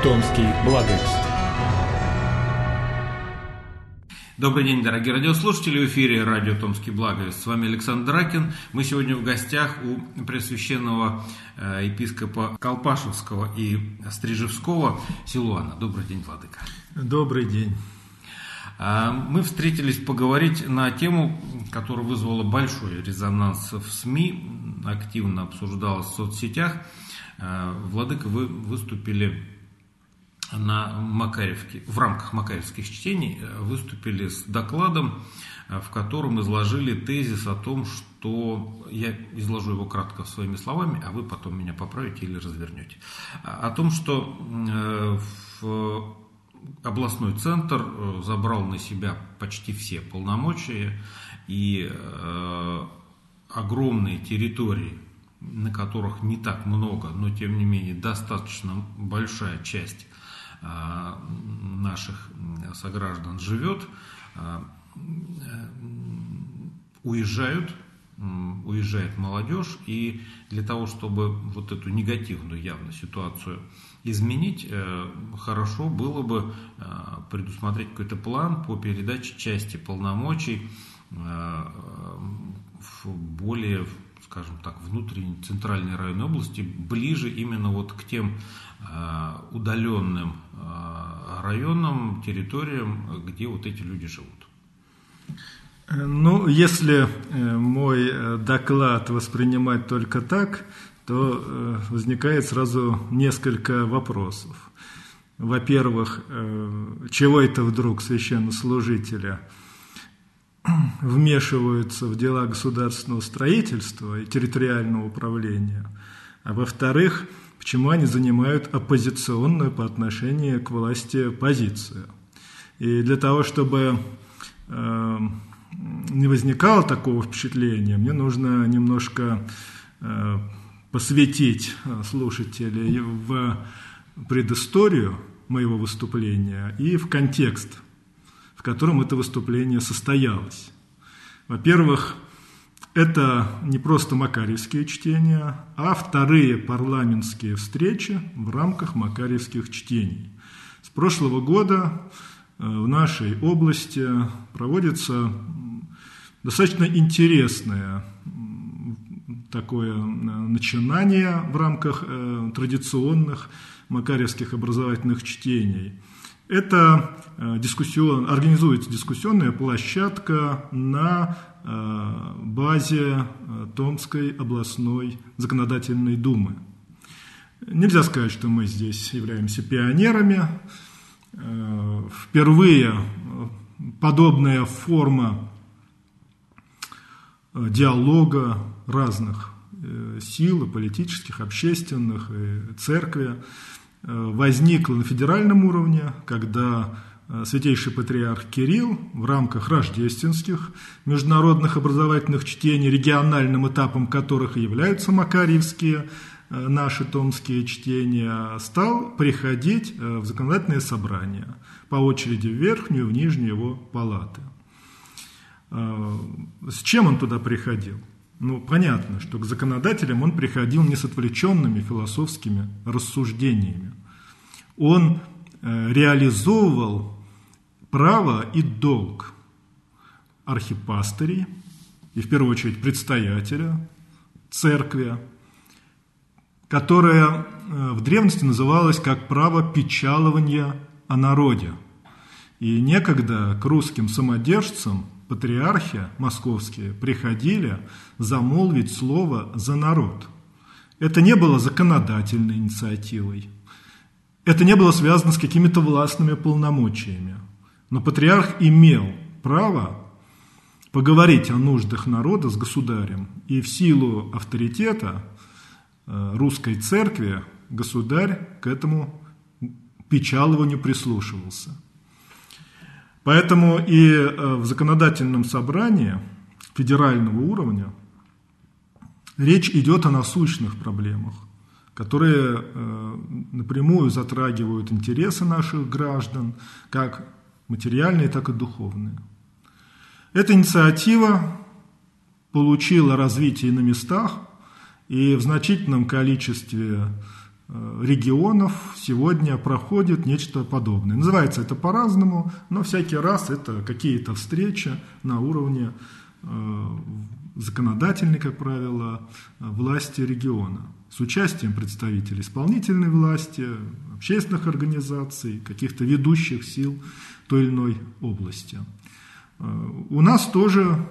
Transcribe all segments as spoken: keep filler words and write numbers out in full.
Томский благовест. Добрый день, дорогие радиослушатели, в эфире радио Томский благовест. С вами Александр Дракин. Мы сегодня в гостях у Преосвященного епископа Колпашевского и Стрижевского Силуана. Добрый день, владыка. Добрый день. Мы встретились поговорить на тему, которая вызвала большой резонанс в СМИ, активно обсуждалась в соцсетях. Владыка, вы выступили на Макарьевке, в рамках макарьевских чтений, выступили с докладом, в котором изложили тезис о том, что, я изложу его кратко своими словами, а вы потом меня поправите или развернете, о том, что в областной центр забрал на себя почти все полномочия и огромные территории, на которых не так много, но тем не менее достаточно большая часть наших сограждан живет, уезжают, уезжает молодежь, и для того, чтобы вот эту негативную явно ситуацию изменить, хорошо было бы предусмотреть какой-то план по передаче части полномочий в более, скажем так, внутренней центральной районной области, ближе именно вот к тем удаленным районам, территориям, где вот эти люди живут. Ну, если мой доклад воспринимать только так, то возникает сразу несколько вопросов. Во-первых, чего это вдруг священнослужители вмешиваются в дела государственного строительства и территориального управления? А во-вторых, почему они занимают оппозиционную по отношению к власти позицию? И для того, чтобы э, не возникало такого впечатления, мне нужно немножко э, посвятить слушателей в предысторию моего выступления и в контекст, в котором это выступление состоялось. Во-первых, это не просто макарьевские чтения, а вторые парламентские встречи в рамках макарьевских чтений. С прошлого года в нашей области проводится достаточно интересное такое начинание в рамках традиционных макарьевских образовательных чтений. Это дискуссион, организуется дискуссионная площадка на базе Томской областной законодательной думы. Нельзя сказать, что мы здесь являемся пионерами. Впервые подобная форма диалога разных сил, политических, общественных, и церкви возникла на федеральном уровне, когда Святейший Патриарх Кирилл в рамках рождественских международных образовательных чтений, региональным этапом которых и являются макарьевские наши томские чтения, стал приходить в законодательное собрание по очереди в верхнюю и в нижнюю его палаты. С чем он туда приходил? Ну, понятно, что к законодателям он приходил не с отвлеченными философскими рассуждениями. Он реализовывал право и долг архипастырей и, в первую очередь, предстоятеля церкви, которое в древности называлось как право печалования о народе. И некогда к русским самодержцам патриархи московские приходили замолвить слово за народ. Это не было законодательной инициативой. Это не было связано с какими-то властными полномочиями. Но патриарх имел право поговорить о нуждах народа с государем. И в силу авторитета русской церкви государь к этому печалованию прислушивался. Поэтому и в законодательном собрании федерального уровня речь идет о насущных проблемах, которые напрямую затрагивают интересы наших граждан, как материальные, так и духовные. Эта инициатива получила развитие на местах, и в значительном количестве регионов сегодня проходит нечто подобное. Называется это по-разному, но всякий раз это какие-то встречи на уровне законодательной, как правило, власти региона с участием представителей исполнительной власти, общественных организаций, каких-то ведущих сил той или иной области. У нас тоже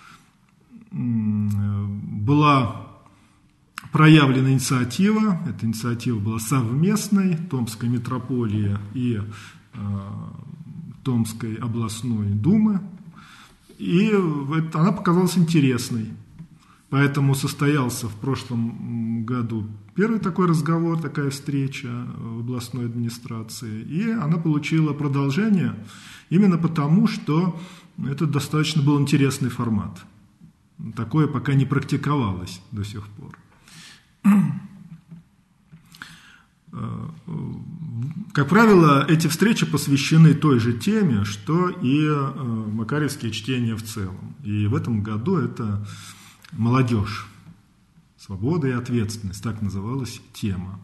была проявлена инициатива. Эта инициатива была совместной Томской митрополии и Томской областной думы. И она показалась интересной. Поэтому состоялся в прошлом году первый такой разговор, такая встреча в областной администрации. И она получила продолжение именно потому, что это достаточно был интересный формат. Такое пока не практиковалось до сих пор. Как правило, эти встречи посвящены той же теме, что и макарьевские чтения в целом. И в этом году это молодежь, свобода и ответственность, так называлась тема.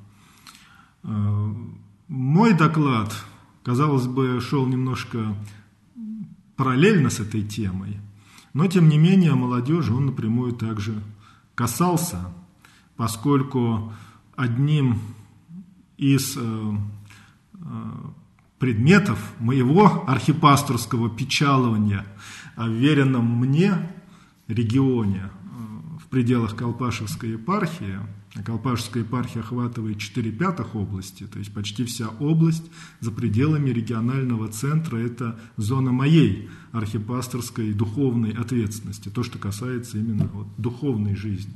Мой доклад, казалось бы, шел немножко параллельно с этой темой, но тем не менее молодежи он напрямую также касался, поскольку одним из э, э, предметов моего архипасторского печалования о веренном мне регионе э, в пределах Колпашевской епархии, а Колпашевская епархия охватывает четыре пятых области, то есть почти вся область за пределами регионального центра – это зона моей архипасторской духовной ответственности, то, что касается именно вот, духовной жизни.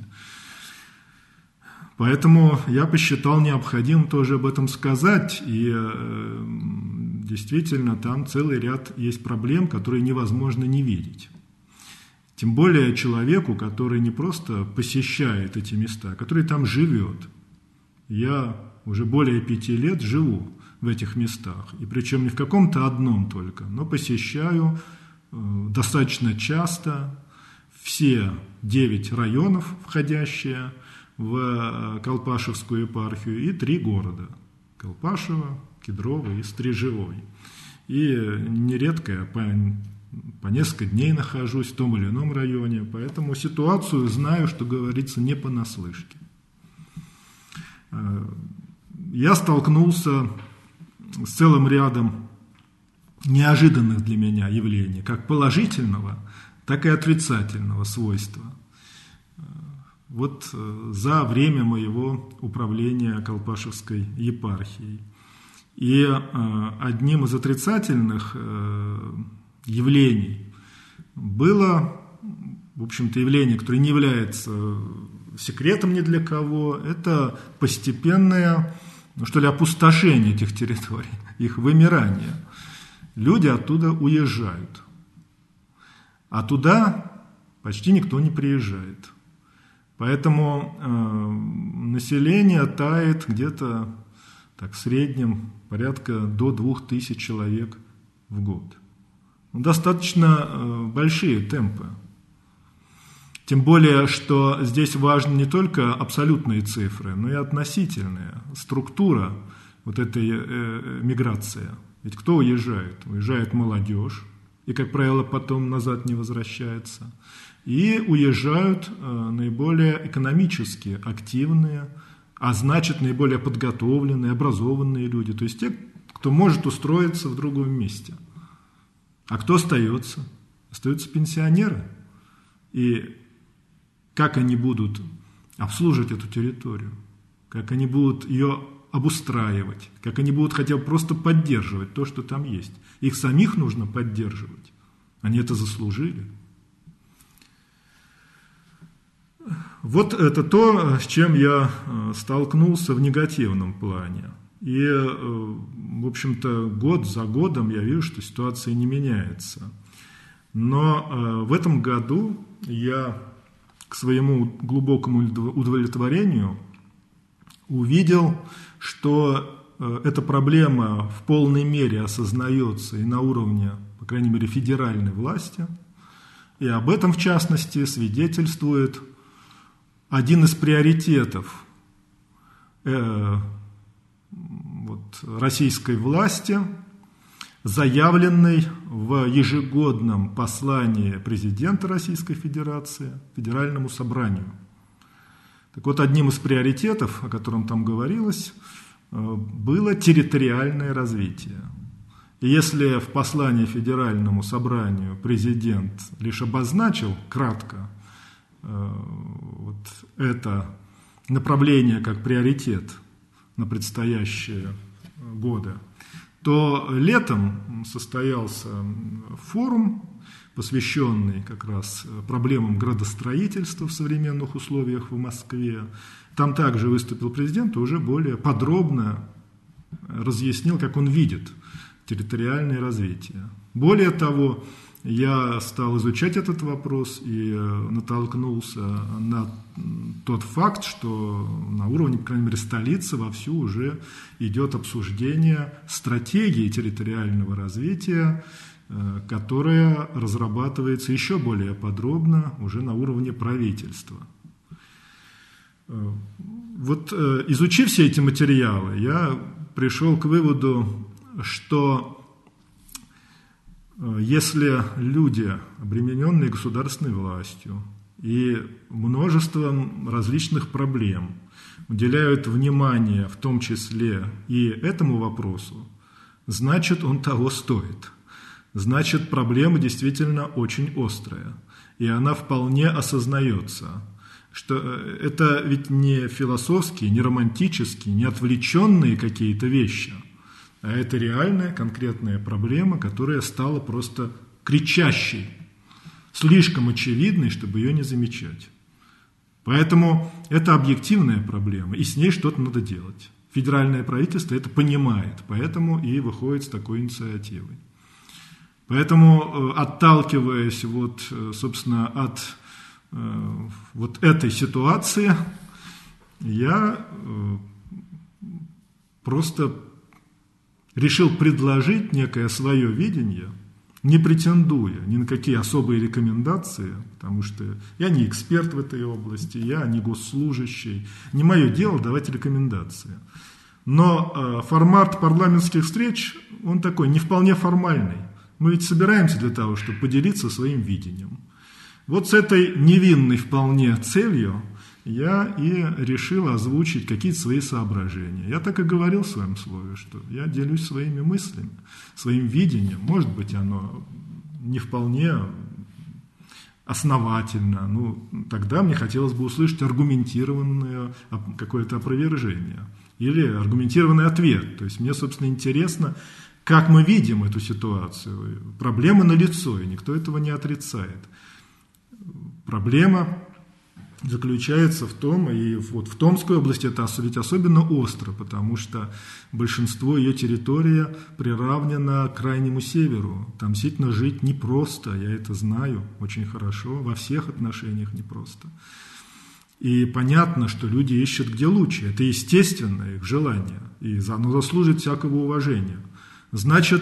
Поэтому я посчитал необходимым тоже об этом сказать, и э, действительно там целый ряд есть проблем, которые невозможно не видеть. Тем более человеку, который не просто посещает эти места, а который там живет. Я уже более пяти лет живу в этих местах, и причем не в каком-то одном только, но посещаю э, достаточно часто все девять районов, входящие в Колпашевскую епархию, и три города – Колпашево, Кедрово и Стрежевой. И нередко я по, по несколько дней нахожусь в том или ином районе, поэтому ситуацию знаю, что говорится, не понаслышке. Я столкнулся с целым рядом неожиданных для меня явлений, как положительного, так и отрицательного свойства. Вот за время моего управления Колпашевской епархией. И одним из отрицательных явлений было, в общем-то, явление, которое не является секретом ни для кого, это постепенное, ну что ли, опустошение этих территорий, их вымирание. Люди оттуда уезжают, а туда почти никто не приезжает. Поэтому э, население тает где-то так, в среднем порядка до двух тысяч человек в год. Ну, достаточно э, большие темпы. Тем более, что здесь важны не только абсолютные цифры, но и относительные. Структура вот этой э, миграции. Ведь кто уезжает? Уезжает молодежь, и, как правило, потом назад не возвращается. И уезжают э, наиболее экономически активные, а значит, наиболее подготовленные, образованные люди. То есть те, кто может устроиться в другом месте. А кто остается? Остаются пенсионеры. И как они будут обслуживать эту территорию? Как они будут ее обустраивать? Как они будут хотя бы просто поддерживать то, что там есть? Их самих нужно поддерживать. Они это заслужили. Вот это то, с чем я столкнулся в негативном плане. И, в общем-то, год за годом я вижу, что ситуация не меняется. Но в этом году я к своему глубокому удовлетворению увидел, что эта проблема в полной мере осознается и на уровне, по крайней мере, федеральной власти. И об этом, в частности, свидетельствует один из приоритетов вот, российской власти, заявленной в ежегодном послании президента Российской Федерации Федеральному собранию. Так вот, одним из приоритетов, о котором там говорилось, было территориальное развитие. И если в послании Федеральному собранию президент лишь обозначил кратко вот это направление как приоритет на предстоящие годы, то летом состоялся форум, посвященный как раз проблемам градостроительства в современных условиях в Москве. Там также выступил президент и уже более подробно разъяснил, как он видит территориальное развитие. Более того, я стал изучать этот вопрос и натолкнулся на тот факт, что на уровне, по крайней мере, столицы вовсю уже идет обсуждение стратегии территориального развития, которая разрабатывается еще более подробно уже на уровне правительства. Вот изучив все эти материалы, я пришел к выводу, что если люди, обремененные государственной властью и множеством различных проблем, уделяют внимание в том числе и этому вопросу, значит, он того стоит. Значит, проблема действительно очень острая, и она вполне осознается, что это ведь не философские, не романтические, не отвлеченные какие-то вещи, а это реальная конкретная проблема, которая стала просто кричащей, слишком очевидной, чтобы ее не замечать. Поэтому это объективная проблема, и с ней что-то надо делать. Федеральное правительство это понимает, поэтому и выходит с такой инициативой. Поэтому, отталкиваясь вот, собственно, от вот этой ситуации, я просто решил предложить некое свое видение, не претендуя ни на какие особые рекомендации, потому что я не эксперт в этой области, я не госслужащий, не мое дело давать рекомендации. Но формат парламентских встреч, он такой, не вполне формальный. Мы ведь собираемся для того, чтобы поделиться своим видением. Вот с этой невинной вполне целью я и решил озвучить какие-то свои соображения. Я так и говорил в своем слове, что я делюсь своими мыслями, своим видением. Может быть, оно не вполне основательно. Ну, тогда мне хотелось бы услышать аргументированное какое-то опровержение или аргументированный ответ. То есть мне, собственно, интересно, как мы видим эту ситуацию. Проблема налицо, и никто этого не отрицает. Проблема заключается в том, и вот в Томской области это ведь особенно остро, потому что большинство ее территории приравнено к крайнему северу. Там действительно жить непросто, я это знаю очень хорошо, во всех отношениях непросто. И понятно, что люди ищут где лучше, это естественное их желание, и оно заслужит всякого уважения. Значит,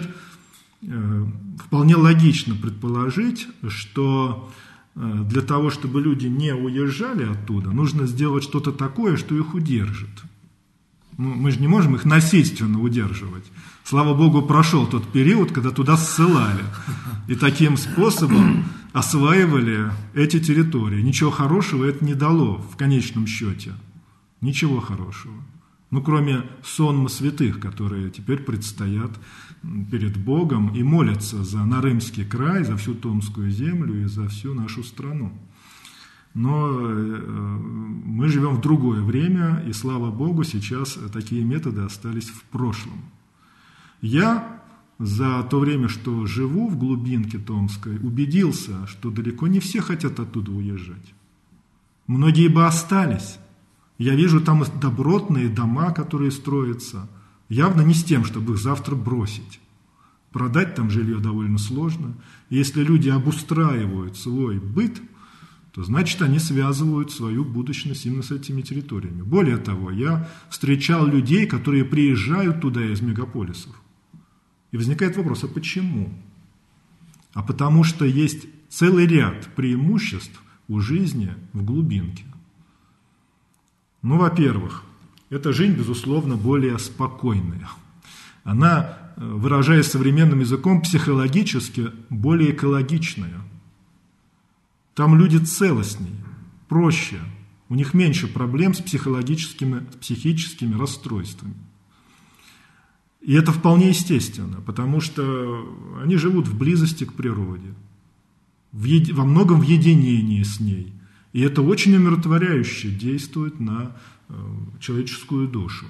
вполне логично предположить, что для того, чтобы люди не уезжали оттуда, нужно сделать что-то такое, что их удержит. Ну, мы же не можем их насильственно удерживать. Слава Богу, прошел тот период, когда туда ссылали. И таким способом осваивали эти территории. Ничего хорошего это не дало в конечном счете. Ничего хорошего. Ну, кроме сонма святых, которые теперь предстоят перед Богом и молятся за Нарымский край, за всю Томскую землю и за всю нашу страну. Но мы живем в другое время, и, слава Богу, сейчас такие методы остались в прошлом. Я за то время, что живу в глубинке Томской, убедился, что далеко не все хотят оттуда уезжать. Многие бы остались. Я вижу там добротные дома, которые строятся, явно не с тем, чтобы их завтра бросить. Продать там жилье довольно сложно. Если люди обустраивают свой быт, то значит они связывают свою будущность именно с этими территориями. Более того, я встречал людей, которые приезжают туда из мегаполисов. И возникает вопрос, а почему? А потому что есть целый ряд преимуществ у жизни в глубинке. Ну, во-первых, эта жизнь, безусловно, более спокойная. Она, выражаясь современным языком, психологически более экологичная. Там люди целостнее, проще, у них меньше проблем с психологическими, с психическими расстройствами. И это вполне естественно, потому что они живут в близости к природе, в еди, во многом в единении с ней. И это очень умиротворяюще действует на э, человеческую душу.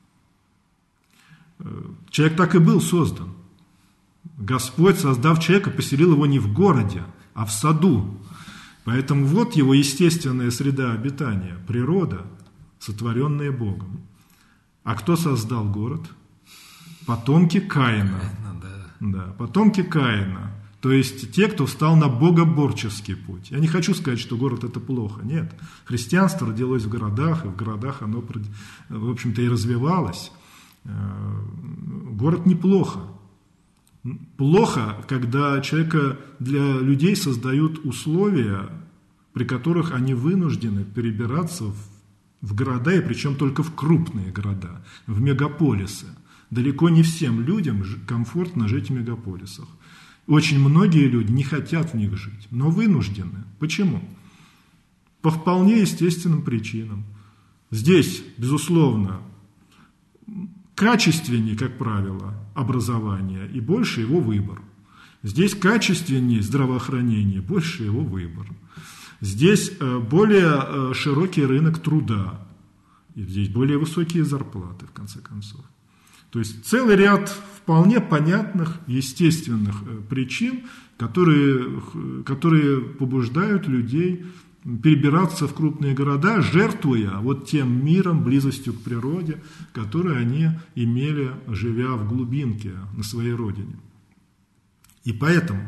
Человек так и был создан. Господь, создав человека, поселил его не в городе, а в саду. Поэтому вот его естественная среда обитания, природа, сотворенная Богом. А кто создал город? Потомки Каина. Да, потомки Каина. То есть те, кто встал на богоборческий путь. Я не хочу сказать, что город – это плохо. Нет. Христианство родилось в городах, и в городах оно, в общем-то, и развивалось. Город неплохо. Плохо, когда человека, для людей создают условия, при которых они вынуждены перебираться в, в города, и причем только в крупные города, в мегаполисы. Далеко не всем людям комфортно жить в мегаполисах. Очень многие люди не хотят в них жить, но вынуждены. Почему? По вполне естественным причинам. Здесь, безусловно, качественнее, как правило, образование и больше его выбор. Здесь качественнее здравоохранение, больше его выбор. Здесь более широкий рынок труда, и здесь более высокие зарплаты, в конце концов. То есть целый ряд вполне понятных, естественных причин, которые, которые побуждают людей перебираться в крупные города, жертвуя вот тем миром, близостью к природе, который они имели, живя в глубинке на своей родине. И поэтому,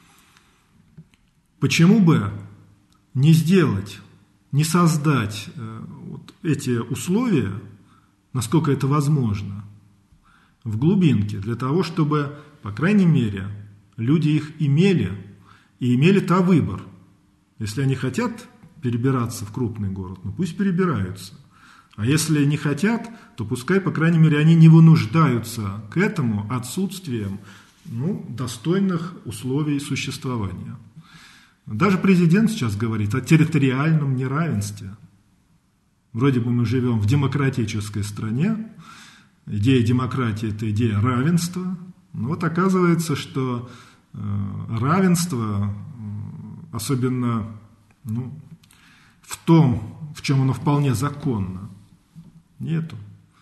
почему бы не сделать, не создать вот эти условия, насколько это возможно, в глубинке, для того, чтобы, по крайней мере, люди их имели и имели-то выбор. Если они хотят перебираться в крупный город, ну пусть перебираются. А если не хотят, то пускай, по крайней мере, они не вынуждаются к этому отсутствием ну, достойных условий существования. Даже президент сейчас говорит о территориальном неравенстве. Вроде бы мы живем в демократической стране, идея демократии – это идея равенства. Но вот оказывается, что равенство, особенно ну, в том, в чем оно вполне законно, нету.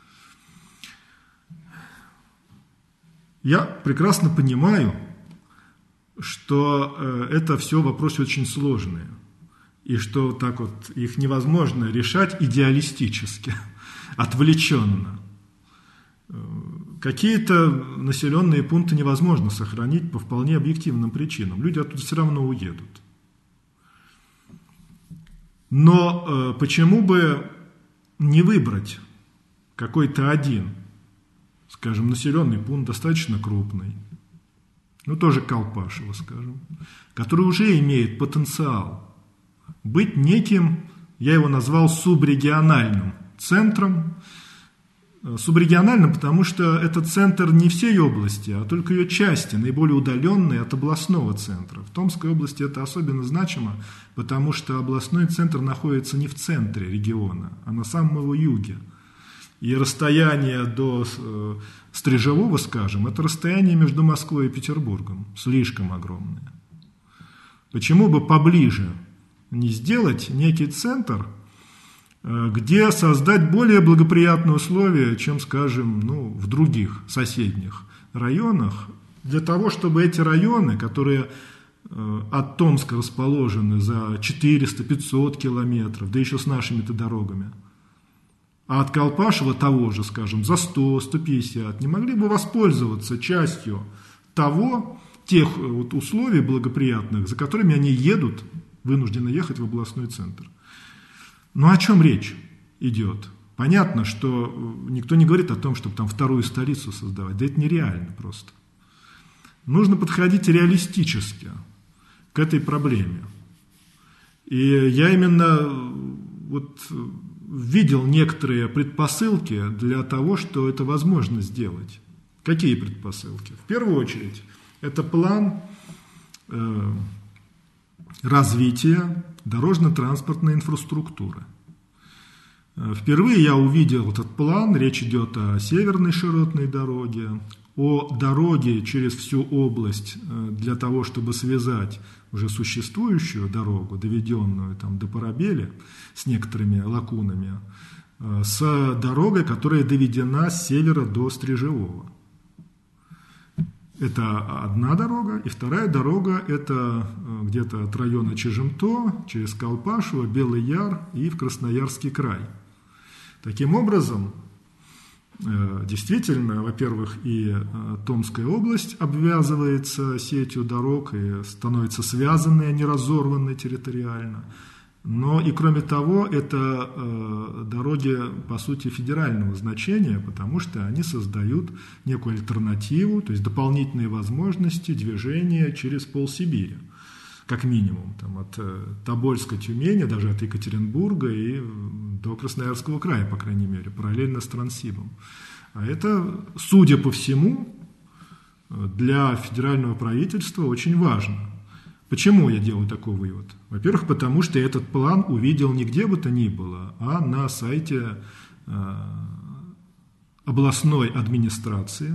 Я прекрасно понимаю, что это все вопросы очень сложные, и что так вот их невозможно решать идеалистически, отвлеченно. Какие-то населенные пункты невозможно сохранить по вполне объективным причинам. Люди оттуда все равно уедут. Но э, почему бы не выбрать какой-то один, скажем, населенный пункт достаточно крупный, ну тоже Колпашево, скажем, который уже имеет потенциал быть неким, я его назвал субрегиональным центром. Субрегиональным, потому что это центр не всей области, а только ее части, наиболее удаленные от областного центра. В Томской области это особенно значимо, потому что областной центр находится не в центре региона, а на самом его юге. И расстояние до э, Стрижевого, скажем, это расстояние между Москвой и Петербургом, слишком огромное. Почему бы поближе не сделать некий центр, где создать более благоприятные условия, чем, скажем, ну, в других соседних районах, для того, чтобы эти районы, которые от Томска расположены за четыреста-пятьсот километров, да еще с нашими-то дорогами, а от Колпашева того же, скажем, за сто-сто пятьдесят, не могли бы воспользоваться частью того, тех вот условий благоприятных, за которыми они едут, вынуждены ехать в областной центр. Ну, о чем речь идет? Понятно, что никто не говорит о том, чтобы там вторую столицу создавать. Да это нереально просто. Нужно подходить реалистически к этой проблеме. И я именно вот видел некоторые предпосылки для того, что это возможно сделать. Какие предпосылки? В первую очередь, это план э, развития дорожно-транспортной инфраструктуры. Впервые я увидел этот план, речь идет о северной широтной дороге, о дороге через всю область для того, чтобы связать уже существующую дорогу, доведенную там, до Парабели с некоторыми лакунами, с дорогой, которая доведена с севера до Стрежевого. Это одна дорога, и вторая дорога – это где-то от района Чежемто, через Колпашево, Белый Яр и в Красноярский край. Таким образом, действительно, во-первых, и Томская область обвязывается сетью дорог и становится связанной, а не разорванной территориально. Но и кроме того, это э, дороги, по сути, федерального значения, потому что они создают некую альтернативу, то есть дополнительные возможности движения через полсибири, как минимум, там, от э, Тобольска, Тюмени, даже от Екатеринбурга и до Красноярского края, по крайней мере, параллельно с Транссибом. А это, судя по всему, для федерального правительства очень важно. Почему я делаю такой вывод? Во-первых, потому что этот план увидел не где бы то ни было, а на сайте э, областной администрации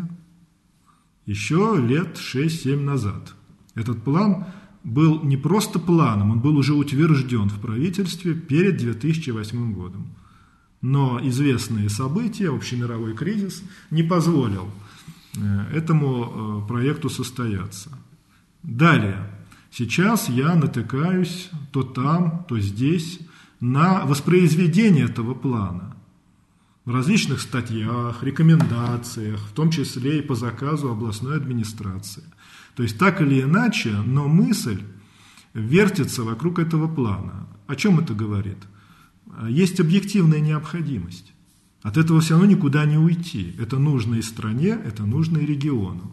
еще лет шесть-семь назад. Этот план был не просто планом, он был уже утвержден в правительстве перед две тысячи восьмым годом. Но известные события, общемировой кризис, не позволил э, этому э, проекту состояться. Далее. Сейчас я натыкаюсь то там, то здесь на воспроизведение этого плана в различных статьях, рекомендациях, в том числе и по заказу областной администрации. То есть так или иначе, но мысль вертится вокруг этого плана. О чем это говорит? Есть объективная необходимость. От этого все равно никуда не уйти. Это нужно и стране, это нужно и региону.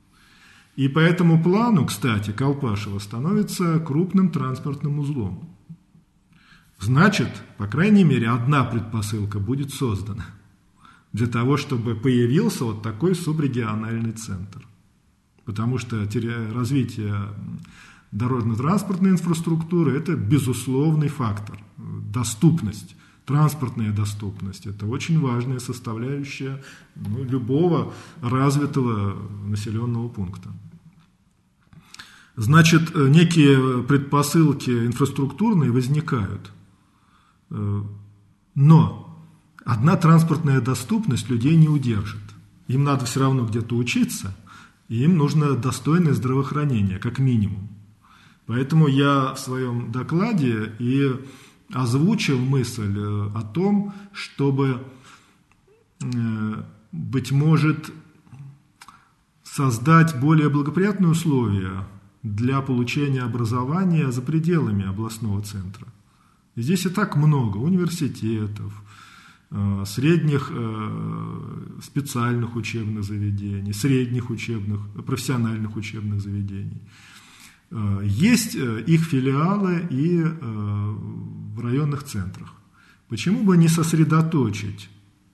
И по этому плану, кстати, Колпашево становится крупным транспортным узлом. Значит, по крайней мере, одна предпосылка будет создана для того, чтобы появился вот такой субрегиональный центр. Потому что развитие дорожно-транспортной инфраструктуры – это безусловный фактор. Доступность, транспортная доступность – это очень важная составляющая ну, любого развитого населенного пункта. Значит, некие предпосылки инфраструктурные возникают. Но одна транспортная доступность людей не удержит. Им надо все равно где-то учиться, и им нужно достойное здравоохранение, как минимум. Поэтому я в своем докладе и озвучил мысль о том, чтобы, быть может, создать более благоприятные условия для получения образования за пределами областного центра. И здесь и так много университетов, средних специальных учебных заведений, средних учебных, профессиональных учебных заведений. Есть их филиалы и в районных центрах. Почему бы не сосредоточить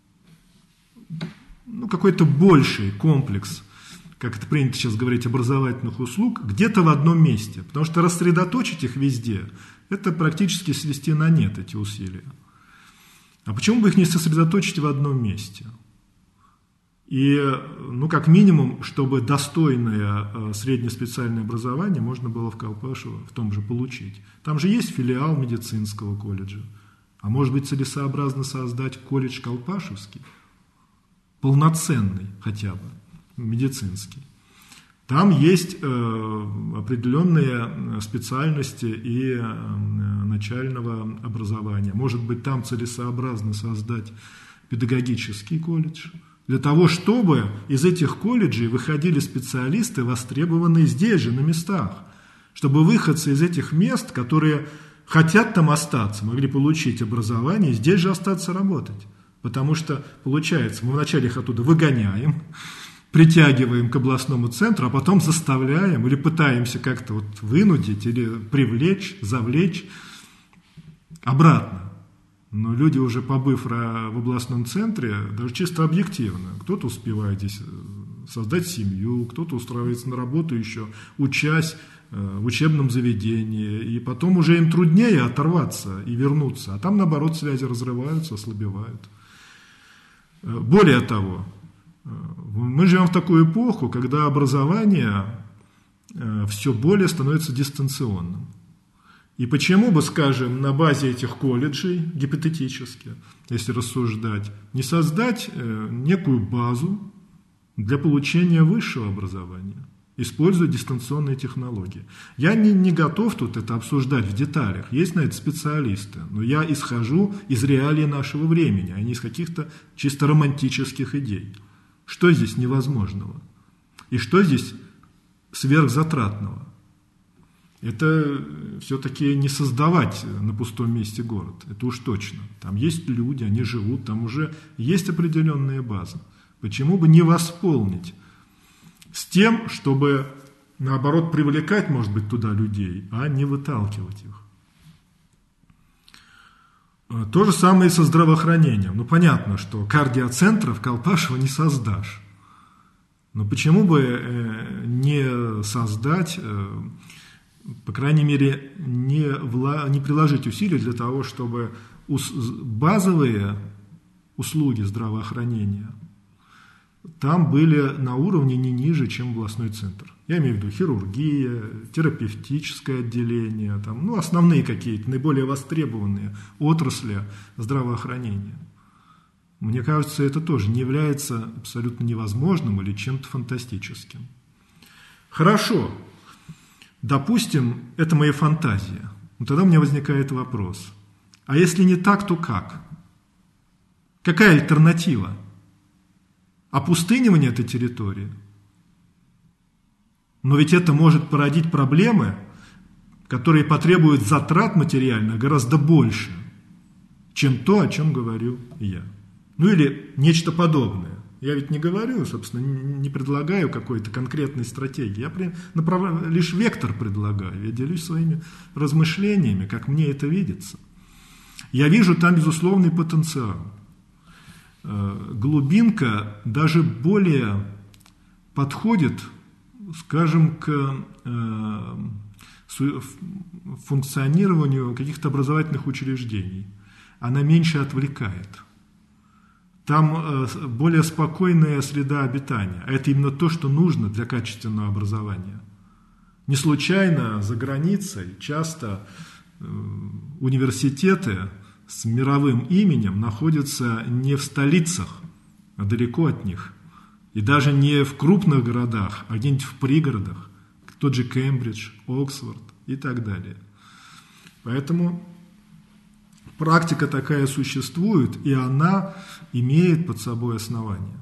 ну, какой-то больший комплекс, как это принято сейчас говорить, образовательных услуг, где-то в одном месте? Потому что рассредоточить их везде – это практически свести на нет эти усилия. А почему бы их не сосредоточить в одном месте? И, ну, как минимум, чтобы достойное среднеспециальное образование можно было в Колпашево в том же получить. Там же есть филиал медицинского колледжа. А может быть, целесообразно создать колледж Колпашевский? Полноценный хотя бы, медицинский. Там есть э, определенные специальности и э, начального образования. Может быть, там целесообразно создать педагогический колледж, для того, чтобы из этих колледжей выходили специалисты, востребованные здесь же, на местах, чтобы выходцы из этих мест, которые хотят там остаться, могли получить образование и здесь же остаться работать. Потому что, получается, мы вначале их оттуда выгоняем, притягиваем к областному центру, а потом заставляем или пытаемся как-то вот вынудить или привлечь, завлечь обратно. Но люди, уже побыв в областном центре, даже чисто объективно, кто-то успевает здесь создать семью, кто-то устраивается на работу еще, учась в учебном заведении, и потом уже им труднее оторваться и вернуться, а там, наоборот, связи разрываются, ослабевают. Более того, мы живем в такую эпоху, когда образование все более становится дистанционным. И почему бы, скажем, на базе этих колледжей, гипотетически, если рассуждать, не создать некую базу для получения высшего образования, используя дистанционные технологии? Я не, не готов тут это обсуждать в деталях, есть на это специалисты, но я исхожу из реалий нашего времени, а не из каких-то чисто романтических идей. Что здесь невозможного? И что здесь сверхзатратного? Это все-таки не создавать на пустом месте город, это уж точно. Там есть люди, они живут, там уже есть определенная база. Почему бы не восполнить с тем, чтобы, наоборот, привлекать, может быть, туда людей, а не выталкивать их? То же самое и со здравоохранением. Ну, понятно, что кардиоцентра в Колпашево не создашь. Но почему бы не создать, по крайней мере, не, вла... не приложить усилий для того, чтобы ус... базовые услуги здравоохранения там были на уровне не ниже, чем областной центр. Я имею в виду хирургия, терапевтическое отделение, там, ну, основные какие-то, наиболее востребованные отрасли здравоохранения. Мне кажется, это тоже не является абсолютно невозможным или чем-то фантастическим. Хорошо. Допустим, это моя фантазия. Но тогда у меня возникает вопрос. А если не так, то как? Какая альтернатива? Опустынивание этой территории? Но ведь это может породить проблемы, которые потребуют затрат материальных гораздо больше, чем то, о чем говорю я. Ну или нечто подобное. Я ведь не говорю, собственно, не предлагаю какой-то конкретной стратегии. Я направ... лишь вектор предлагаю. Я делюсь своими размышлениями, как мне это видится. Я вижу там безусловный потенциал. Глубинка даже более подходит, скажем, к функционированию каких-то образовательных учреждений. Она меньше отвлекает. Там более спокойная среда обитания. А это именно то, что нужно для качественного образования. Не случайно за границей часто университеты с мировым именем находятся не в столицах, а далеко от них. И даже не в крупных городах, а где-нибудь в пригородах. Тот же Кембридж, Оксфорд и так далее. Поэтому практика такая существует, и она имеет под собой основания.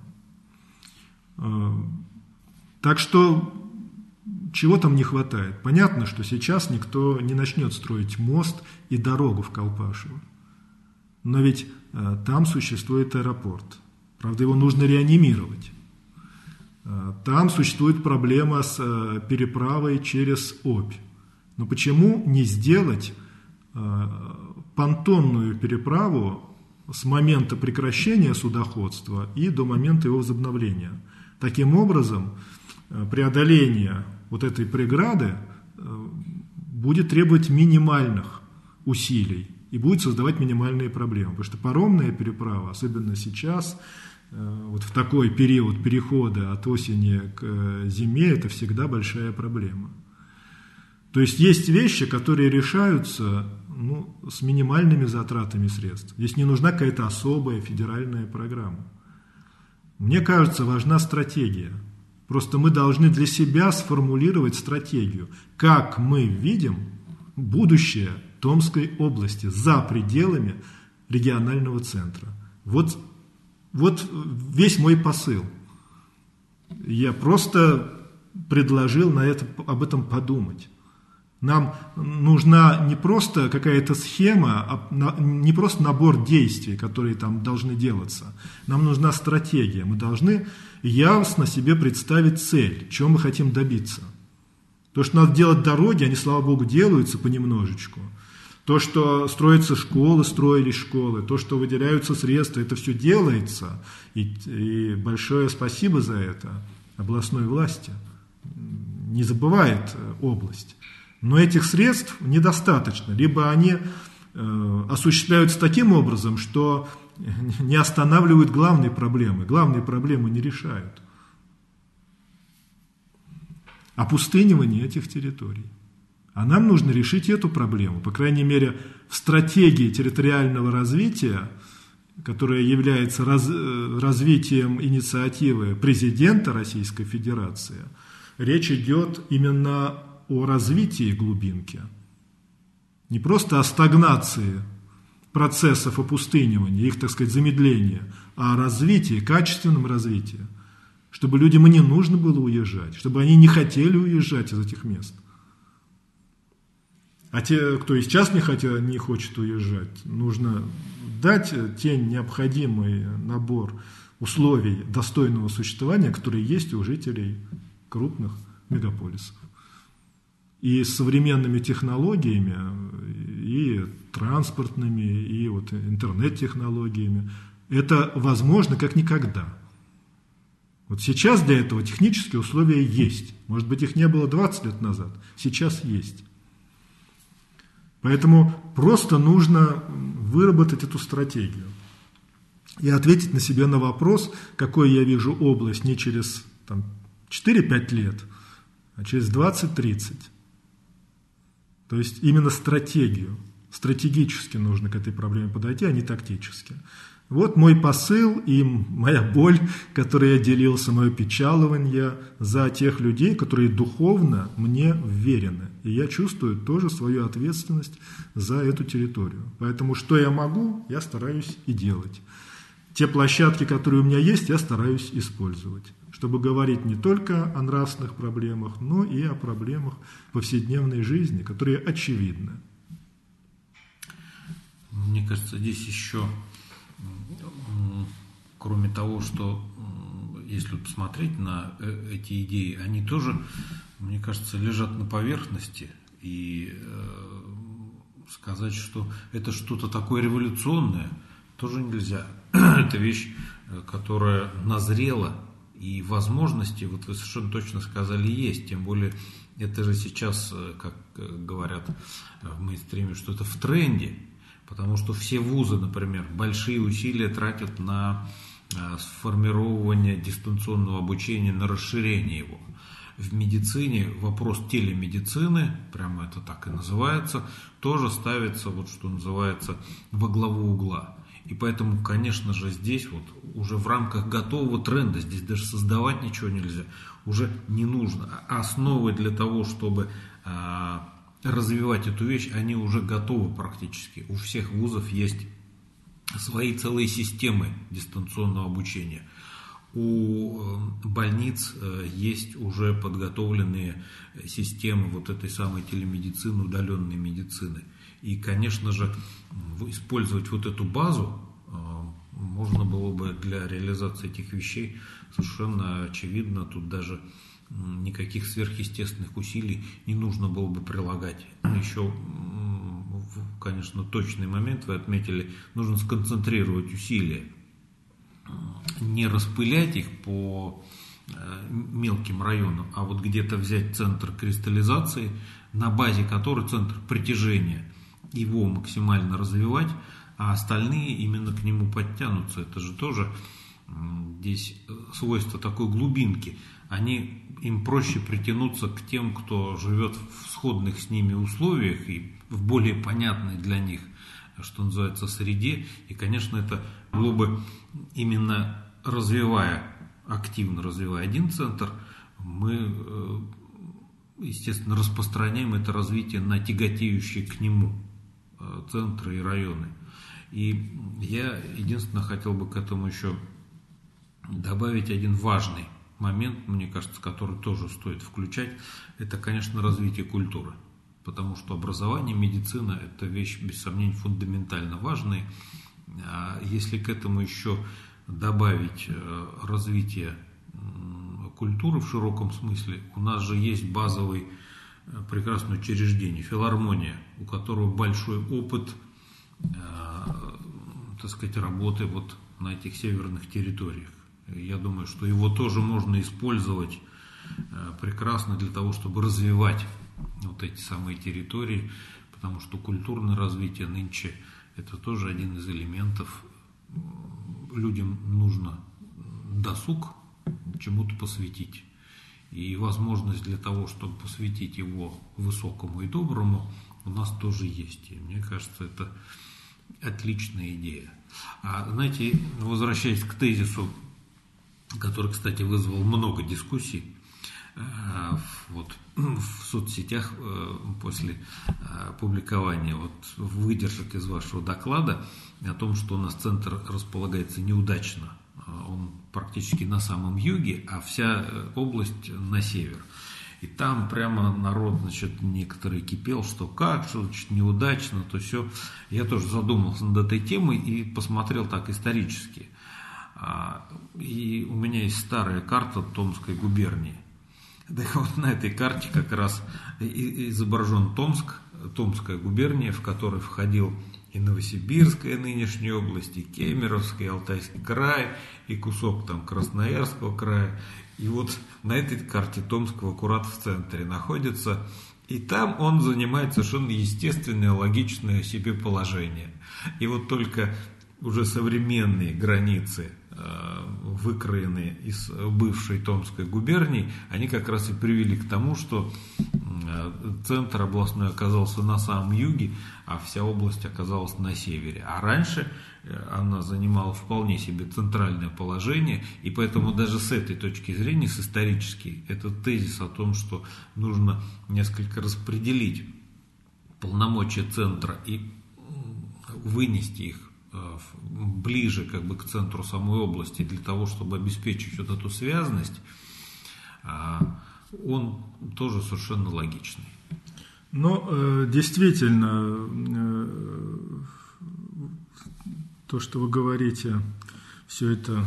Так что чего там не хватает? Понятно, что сейчас никто не начнет строить мост и дорогу в Колпашево. Но ведь там существует аэропорт. Правда, его нужно реанимировать. Там существует проблема с переправой через Обь. Но почему не сделать понтонную переправу с момента прекращения судоходства и до момента его возобновления? Таким образом, преодоление вот этой преграды будет требовать минимальных усилий и будет создавать минимальные проблемы. Потому что паромная переправа, особенно сейчас, вот в такой период перехода от осени к зиме, это всегда большая проблема. То есть есть вещи, которые решаются ну, с минимальными затратами средств. Здесь не нужна какая-то особая федеральная программа. Мне кажется, важна стратегия. Просто мы должны для себя сформулировать стратегию, как мы видим будущее Томской области за пределами регионального центра. Вот, вот весь мой посыл. Я просто предложил на это, об этом подумать. Нам нужна не просто какая-то схема, а не просто набор действий, которые там должны делаться. Нам нужна стратегия. Мы должны ясно себе представить цель, чего мы хотим добиться. То, что надо делать дороги, они, слава богу, делаются понемножечку. То, что строятся школы, строились школы, то, что выделяются средства, это все делается. И, и большое спасибо за это областной власти. Не забывает область. Но этих средств недостаточно. Либо они э, осуществляются таким образом, что не останавливают главные проблемы. Главные проблемы не решают. Опустынивание этих территорий. А нам нужно решить эту проблему. По крайней мере, в стратегии территориального развития, которая является раз, развитием инициативы президента Российской Федерации, речь идет именно о развитии глубинки. Не просто о стагнации процессов опустынивания, их, так сказать, замедления, а о развитии, качественном развитии. Чтобы людям и не нужно было уезжать, чтобы они не хотели уезжать из этих мест. А те, кто и сейчас не, хотел, не хочет уезжать, нужно дать те необходимый набор условий достойного существования, которые есть у жителей крупных мегаполисов. И с современными технологиями, и транспортными, и вот интернет-технологиями это возможно как никогда. Вот сейчас для этого технические условия есть. Может быть, их не было двадцать лет назад, сейчас есть. Поэтому просто нужно выработать эту стратегию и ответить на себе на вопрос, какой я вижу область не через там, четыре-пять лет, а через двадцать-тридцать. То есть именно стратегию, стратегически нужно к этой проблеме подойти, а не тактически. Вот мой посыл и моя боль, которой я делился, мое печалование за тех людей, которые духовно мне вверены. И я чувствую тоже свою ответственность за эту территорию. Поэтому что я могу, я стараюсь и делать. Те площадки, которые у меня есть, я стараюсь использовать, чтобы говорить не только о нравственных проблемах, но и о проблемах повседневной жизни, которые очевидны. Мне кажется, здесь еще... Кроме того, что если посмотреть на эти идеи, они тоже, мне кажется, лежат на поверхности. И э, сказать, что это что-то такое революционное, тоже нельзя. Это вещь, которая назрела, и возможности, вот вы совершенно точно сказали, есть. Тем более, это же сейчас, как говорят в мейнстриме, что это в тренде. Потому что все вузы, например, большие усилия тратят на сформирование дистанционного обучения, на расширение его. В медицине вопрос телемедицины, прямо это так и называется, тоже ставится, вот что называется, во главу угла. И поэтому, конечно же, здесь вот уже в рамках готового тренда, здесь даже создавать ничего нельзя, уже не нужно. Основы для того, чтобы развивать эту вещь, они уже готовы практически. У всех вузов есть свои целые системы дистанционного обучения. У больниц есть уже подготовленные системы вот этой самой телемедицины, удаленной медицины. И, конечно же, использовать вот эту базу можно было бы для реализации этих вещей совершенно очевидно. Тут даже никаких сверхъестественных усилий не нужно было бы прилагать. Еще, конечно, точный момент вы отметили, нужно сконцентрировать усилия, не распылять их по мелким районам, а вот где-то взять центр кристаллизации, на базе которой центр притяжения, его максимально развивать, а остальные именно к нему подтянутся. Это же тоже здесь свойство такой глубинки. Они, им проще притянуться к тем, кто живет в сходных с ними условиях и в более понятной для них, что называется, среде. И, конечно, это было бы именно развивая, активно развивая один центр, мы, естественно, распространяем это развитие на тяготеющие к нему центры и районы. И я единственное хотел бы к этому еще добавить один важный момент, мне кажется, который тоже стоит включать, это, конечно, развитие культуры. Потому что образование, медицина – это вещь, без сомнений, фундаментально важная. А если к этому еще добавить развитие культуры в широком смысле, у нас же есть базовый прекрасное учреждение, филармония, у которого большой опыт, так сказать, работы вот на этих северных территориях. Я думаю, что его тоже можно использовать прекрасно для того, чтобы развивать вот эти самые территории, потому что культурное развитие нынче это тоже один из элементов. Людям нужно досуг чему-то посвятить. И возможность для того, чтобы посвятить его высокому и доброму, у нас тоже есть. И мне кажется, это отличная идея. А знаете, возвращаясь к тезису, который, кстати, вызвал много дискуссий вот, в соцсетях после публикования вот, выдержек из вашего доклада о том, что у нас центр располагается неудачно. Он практически на самом юге, а вся область на север. И там прямо народ, значит, некоторые кипел, что как, что значит неудачно, то все. Я тоже задумался над этой темой и посмотрел так исторически. И у меня есть старая карта Томской губернии. Так вот на этой карте как раз изображен Томск, Томская губерния, в которой входил и Новосибирская нынешняя область, и Кемеровский, и Алтайский край, и кусок там Красноярского края. И вот на этой карте Томского аккурат в центре находится. И там он занимает совершенно естественное, логичное себе положение. И вот только уже современные границы, выкроенные из бывшей Томской губернии, они как раз и привели к тому, что центр областной оказался на самом юге, а вся область оказалась на севере. А раньше она занимала вполне себе центральное положение, и поэтому даже с этой точки зрения, с исторической, этот тезис о том, что нужно несколько распределить полномочия центра и вынести их ближе как бы к центру самой области для того, чтобы обеспечить вот эту связность, он тоже совершенно логичный. Но действительно, то, что вы говорите, все это,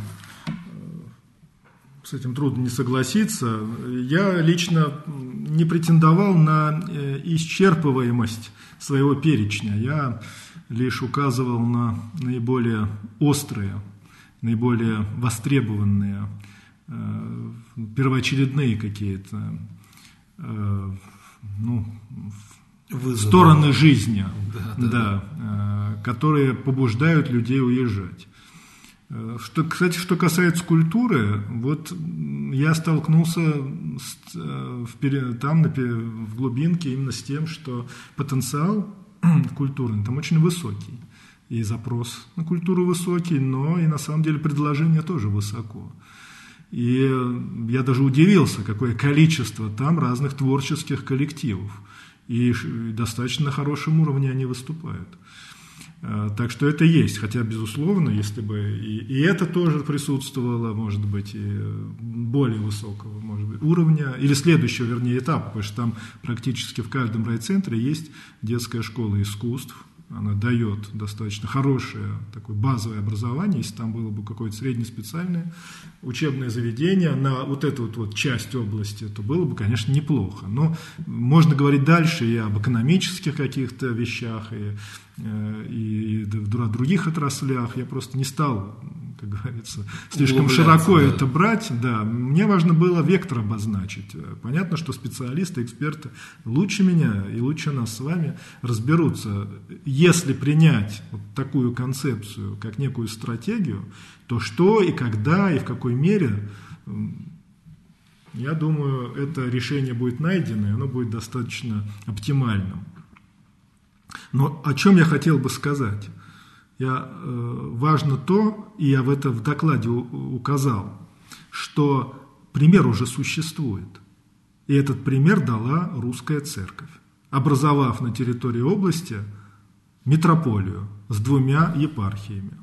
с этим трудно не согласиться. Я лично не претендовал на исчерпываемость своего перечня. Я лишь указывал на наиболее острые, наиболее востребованные, э, первоочередные какие-то э, ну, стороны жизни, да, да, да, э, которые побуждают людей уезжать. Что, кстати, что касается культуры, вот я столкнулся с, в, там в глубинке именно с тем, что потенциал культурный там очень высокий, и запрос на культуру высокий, но и на самом деле предложение тоже высоко. И я даже удивился, какое количество там разных творческих коллективов, и достаточно на хорошем уровне они выступают. Так что это есть, хотя, безусловно, если бы и, и это тоже присутствовало, может быть, и более высокого, может быть, уровня, или следующего, вернее, этапа, потому что там практически в каждом райцентре есть детская школа искусств, она дает достаточно хорошее такое базовое образование, если там было бы какое-то среднеспециальное учебное заведение на вот эту вот, вот часть области, то было бы, конечно, неплохо. Но можно говорить дальше и об экономических каких-то вещах, и, и, и в других отраслях. Я просто не стал, как говорится, слишком широко да. это брать. Да. Мне важно было вектор обозначить. Понятно, что специалисты, эксперты лучше меня и лучше нас с вами разберутся. Если принять вот такую концепцию, как некую стратегию, то что и когда и в какой мере, я думаю, это решение будет найдено, и оно будет достаточно оптимальным. Но о чем я хотел бы сказать? Я, э, важно то, и я в это в докладе у, указал, что пример уже существует. И этот пример дала русская церковь, образовав на территории области митрополию с двумя епархиями.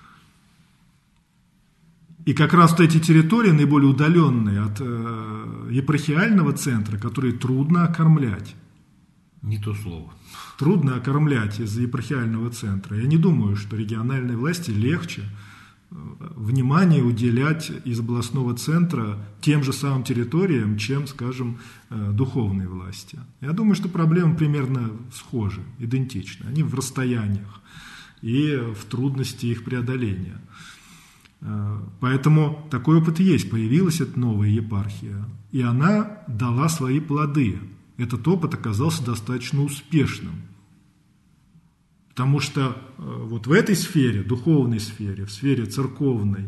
И как раз вот эти территории, наиболее удаленные от э, епархиального центра, которые трудно окормлять. Не то слово. Трудно окормлять из-за епархиального центра. Я не думаю, что региональной власти легче внимание уделять из областного центра тем же самым территориям, чем, скажем, духовные власти. Я думаю, что проблемы примерно схожи, идентичны. Они в расстояниях и в трудности их преодоления. Поэтому такой опыт есть. Появилась эта новая епархия, и она дала свои плоды. Этот опыт оказался достаточно успешным. Потому что вот в этой сфере, духовной сфере, в сфере церковной,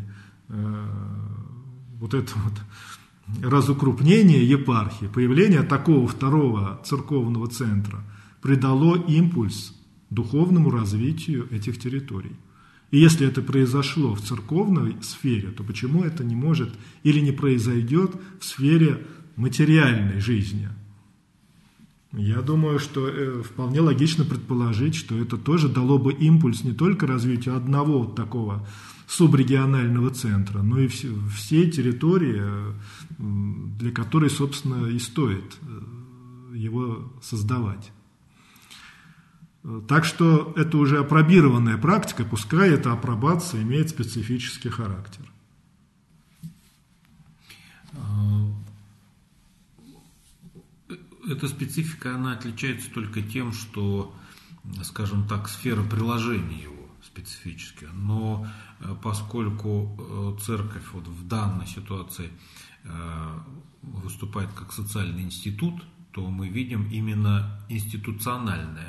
вот это вот разукрупнение епархии, появление такого второго церковного центра придало импульс духовному развитию этих территорий. И если это произошло в церковной сфере, то почему это не может или не произойдет в сфере материальной жизни? Я думаю, что вполне логично предположить, что это тоже дало бы импульс не только развитию одного вот такого субрегионального центра, но и всей территории, для которой, собственно, и стоит его создавать. Так что это уже апробированная практика, пускай эта апробация имеет специфический характер. Эта специфика, она отличается только тем, что, скажем так, сфера приложения его специфическая. Но поскольку церковь вот в данной ситуации выступает как социальный институт, то мы видим именно институциональное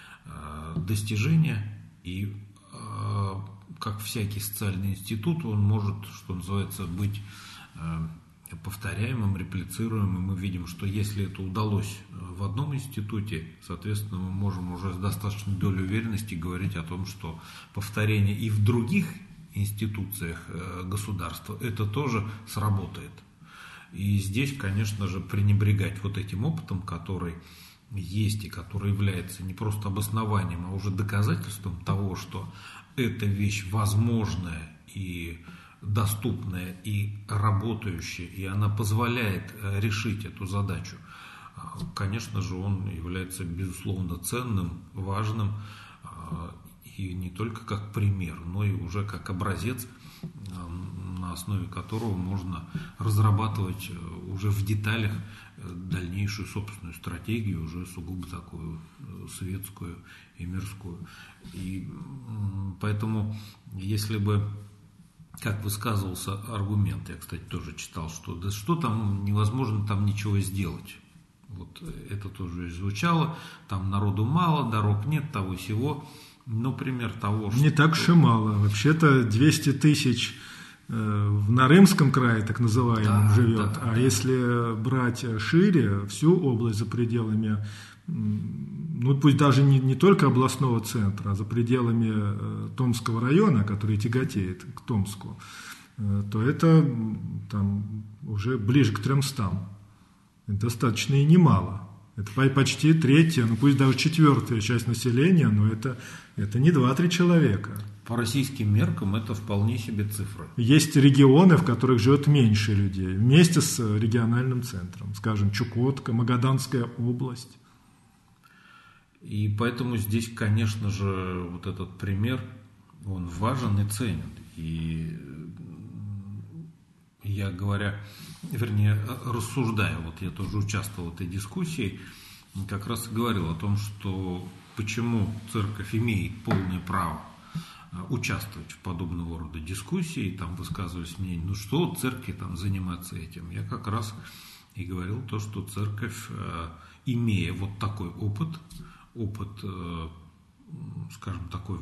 достижение, и как всякий социальный институт, он может, что называется, быть повторяемым, реплицируемым. Мы видим, что если это удалось в одном институте, соответственно, мы можем уже с достаточной долей уверенности говорить о том, что повторение и в других институциях государства это тоже сработает. И здесь, конечно же, пренебрегать вот этим опытом, который есть и который является не просто обоснованием, а уже доказательством того, что эта вещь возможная и доступная и работающая, и она позволяет решить эту задачу. Конечно же, он является, безусловно, ценным, важным, и не только как пример, но и уже как образец, на основе которого можно разрабатывать уже в деталях дальнейшую собственную стратегию, уже сугубо такую светскую и мирскую. И поэтому, если бы, как высказывался аргумент, я, кстати, тоже читал, что да что там невозможно там ничего сделать. Вот это тоже звучало, там народу мало, дорог нет, того всего. Ну, пример того, что... Не так уж и мало. Вообще-то двести тысяч в Нарымском крае, так называемом, да, живет. Да, а да. Если брать шире, всю область за пределами, ну пусть даже не, не только областного центра, а за пределами Томского района, который тяготеет к Томску, то это там уже ближе к трёмстам. Достаточно и немало. Это почти третья, ну пусть даже четвертая часть населения, но это, это не два-три человека. По российским меркам это вполне себе цифра. Есть регионы, в которых живет меньше людей, вместе с региональным центром, скажем, Чукотка, Магаданская область. И поэтому здесь, конечно же, вот этот пример, он важен и ценен. И я говоря, вернее, рассуждая, вот я тоже участвовал в этой дискуссии, как раз и говорил о том, что почему церковь имеет полное право участвовать в подобного рода дискуссии, там высказывались мнения, ну что церкви там заниматься этим. Я как раз и говорил то, что церковь, имея вот такой опыт, опыт, скажем, такой,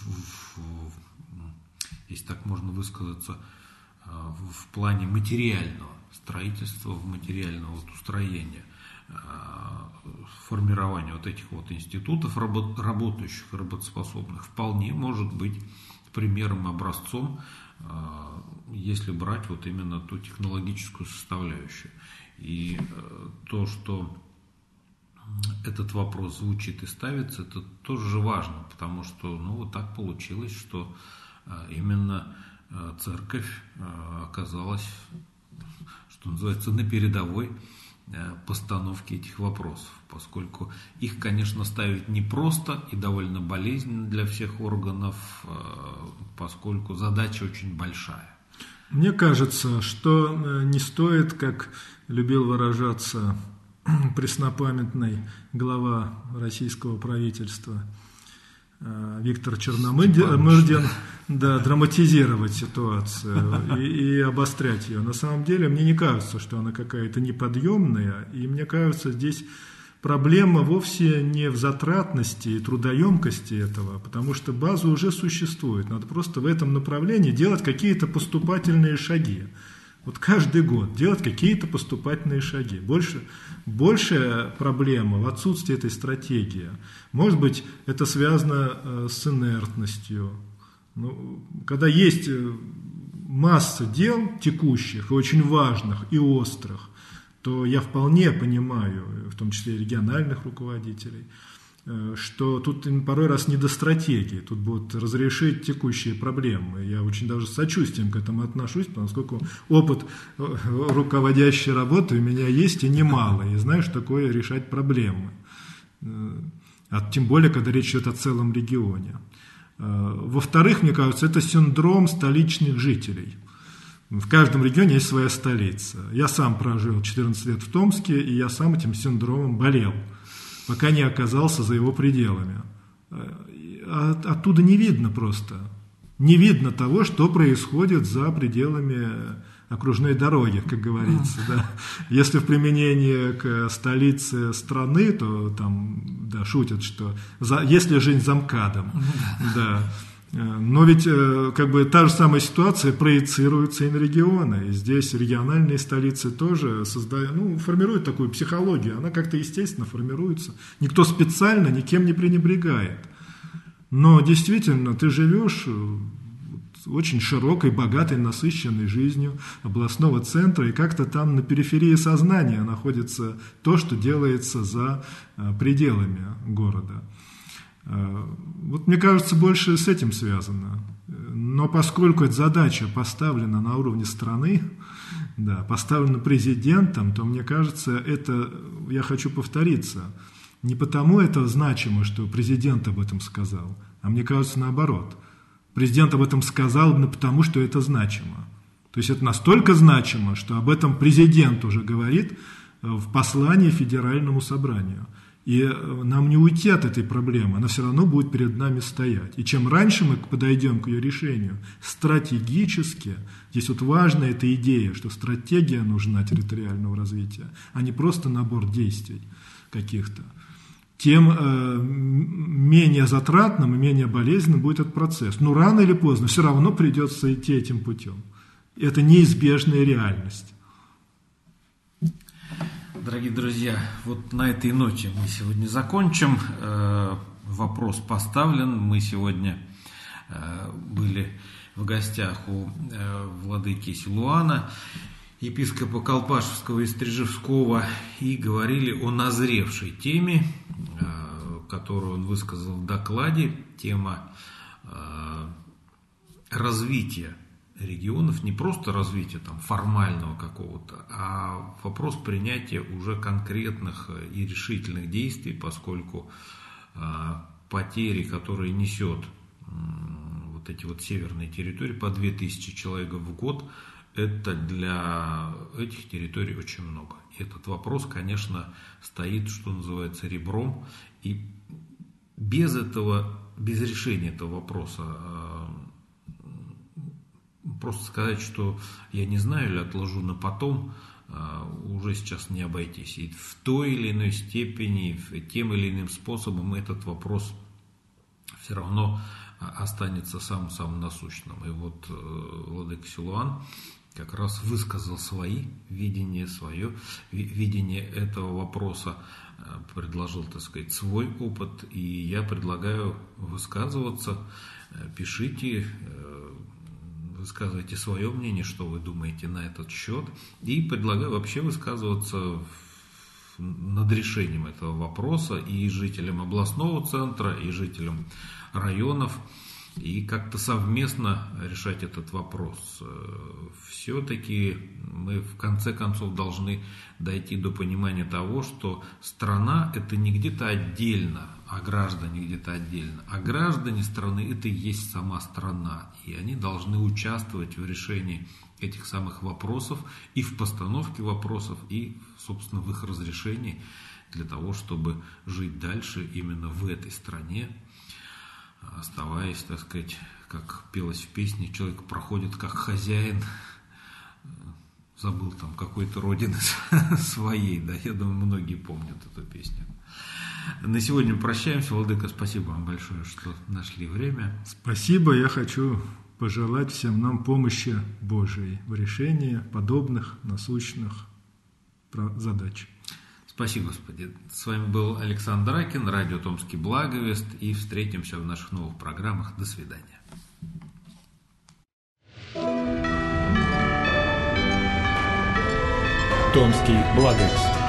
если так можно высказаться, в плане материального строительства, в материального вот устроения, формирования вот этих вот институтов, работающих и работоспособных, вполне может быть примером, образцом, если брать вот именно ту технологическую составляющую. И то, что этот вопрос звучит и ставится, это тоже важно, потому что ну, вот так получилось, что именно церковь оказалась, что называется, на передовой постановки этих вопросов, поскольку их, конечно, ставить непросто и довольно болезненно для всех органов, поскольку задача очень большая. Мне кажется, что не стоит, как любил выражаться преснопамятный глава российского правительства Виктор Черномырдин, да, драматизировать ситуацию и, и обострять ее. На самом деле, мне не кажется, что она какая-то неподъемная, и мне кажется, здесь проблема вовсе не в затратности и трудоемкости этого, потому что база уже существует. Надо просто в этом направлении делать какие-то поступательные шаги. Вот каждый год делать какие-то поступательные шаги. Больше, большая проблема в отсутствии этой стратегии. Может быть, это связано с инертностью. Ну, когда есть масса дел текущих, и очень важных и острых, то я вполне понимаю, в том числе и региональных руководителей, что тут порой раз не до стратегии, тут будут разрешить текущие проблемы. Я очень даже с сочувствием к этому отношусь, поскольку опыт руководящей работы у меня есть и немало, и знаю, что такое решать проблемы. А тем более, когда речь идет о целом регионе. Во-вторых, мне кажется, это синдром столичных жителей. В каждом регионе есть своя столица. Я сам прожил четырнадцать лет в Томске, и я сам этим синдромом болел, пока не оказался за его пределами. Оттуда не видно просто. Не видно того, что происходит за пределами окружной дороги, как говорится. Да. Если в применении к столице страны, то там да, шутят, что за, если жизнь за МКАДом. Да. Но ведь как бы та же самая ситуация проецируется и на регионы. И здесь региональные столицы тоже создают, ну, формируют такую психологию. Она как-то естественно формируется. Никто специально никем не пренебрегает. Но действительно, ты живешь очень широкой, богатой, насыщенной жизнью областного центра, и как-то там на периферии сознания находится то, что делается за пределами города. Вот мне кажется, больше с этим связано. Но поскольку эта задача поставлена на уровне страны, да, поставлена президентом, то мне кажется, это, я хочу повториться, не потому это значимо, что президент об этом сказал, а мне кажется наоборот. Президент об этом сказал именно потому, что это значимо. То есть это настолько значимо, что об этом президент уже говорит в послании Федеральному собранию. И нам не уйти от этой проблемы, она все равно будет перед нами стоять. И чем раньше мы подойдем к ее решению стратегически, здесь вот важна эта идея, что стратегия нужна территориального развития, а не просто набор действий каких-то, тем э, менее затратным и менее болезненным будет этот процесс. Но рано или поздно все равно придется идти этим путем. Это неизбежная реальность. Дорогие друзья, вот на этой ноте мы сегодня закончим. Вопрос поставлен. Мы сегодня были в гостях у владыки Силуана, епископа Колпашевского и Стрижевского, и говорили о назревшей теме, которую он высказал в докладе. Тема развития регионов, не просто развития там, формального какого-то, а вопрос принятия уже конкретных и решительных действий, поскольку а, потери, которые несет м, вот эти вот северные территории, по две тысячи человек в год, это для этих территорий очень много. И этот вопрос, конечно, стоит, что называется, ребром, и без этого, без решения этого вопроса просто сказать, что я не знаю или отложу на потом, уже сейчас не обойтись. И в той или иной степени, тем или иным способом этот вопрос все равно останется самым-самым насущным. И вот владыка Силуан как раз высказал свои видения, свое видение этого вопроса, предложил, так сказать, свой опыт. И я предлагаю высказываться, пишите, высказывайте свое мнение, что вы думаете на этот счет, и предлагаю вообще высказываться над решением этого вопроса и жителям областного центра, и жителям районов, и как-то совместно решать этот вопрос. Все-таки мы в конце концов должны дойти до понимания того, что страна – это не где-то отдельно, а граждане где-то отдельно, а граждане страны – это и есть сама страна, и они должны участвовать в решении этих самых вопросов и в постановке вопросов, и, собственно, в их разрешении для того, чтобы жить дальше именно в этой стране, оставаясь, так сказать, как пелось в песне, человек проходит как хозяин, забыл там какой-то родины своей, да, я думаю, многие помнят эту песню. На сегодня прощаемся. Владыка, спасибо вам большое, что нашли время. Спасибо, я хочу пожелать всем нам помощи Божией в решении подобных насущных задач. Спасибо, Господи. С вами был Александр Ракин, радио «Томский Благовест», и встретимся в наших новых программах. До свидания. Томский Благовест.